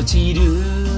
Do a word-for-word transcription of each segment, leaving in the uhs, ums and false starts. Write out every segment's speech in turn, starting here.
ちる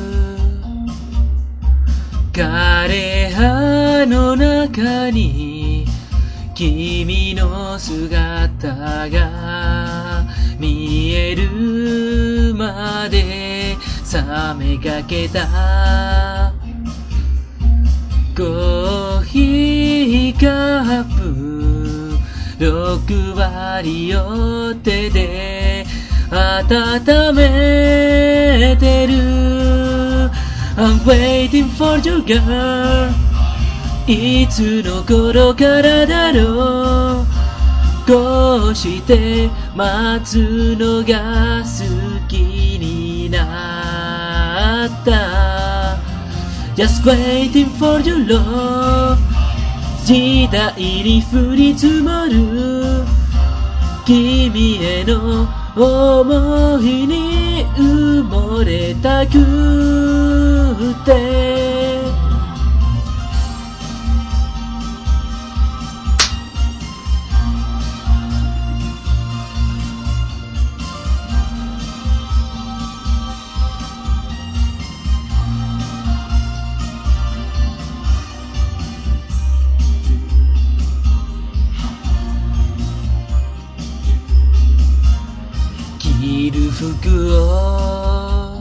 枯葉の中に君の姿が見えるまで冷めかけたコーヒーカップろくわりを手で温めてる I'm waiting for you girl いつの頃からだろうこうして待つのが好きになった Just waiting for your love 時代に降り積もる君への想いに埋もれたくて着る服を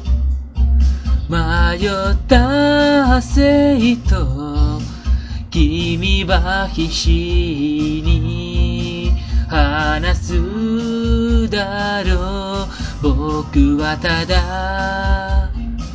迷った生と君は必死に話すだろう僕はただ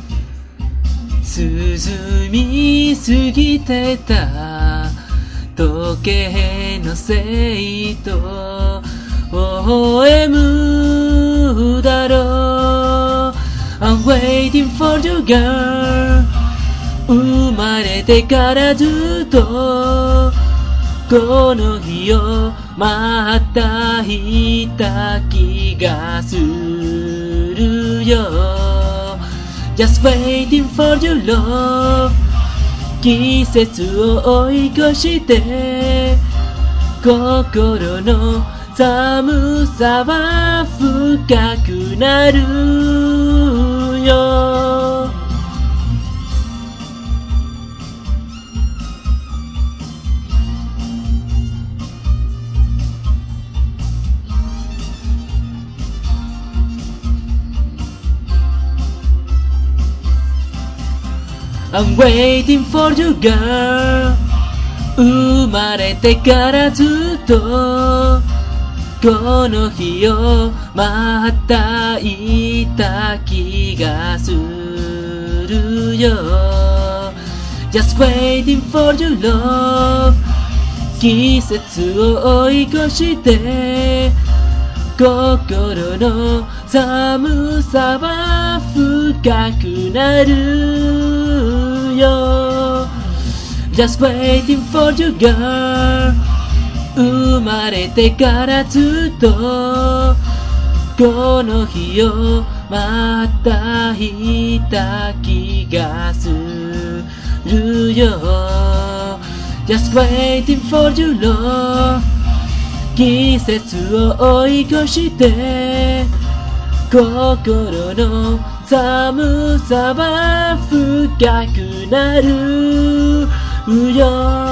進みすぎてた時計のせいと微笑むだろう I'm waiting for you girl 生まれてからずっとこの日を待っていた気がするよ Just waiting for your love 季節を追い越して心の寒さは深くなるよ I'm waiting for you girl 生まれてからずっとこの日を待っていた気がするよ Just waiting for your love 季節を追い越して心の寒さは深くなるよ Just waiting for you girl生まれてからずっとこの日を待っていた気がするよ Just waiting for your love 季節を追い越して心の寒さは深くなるよ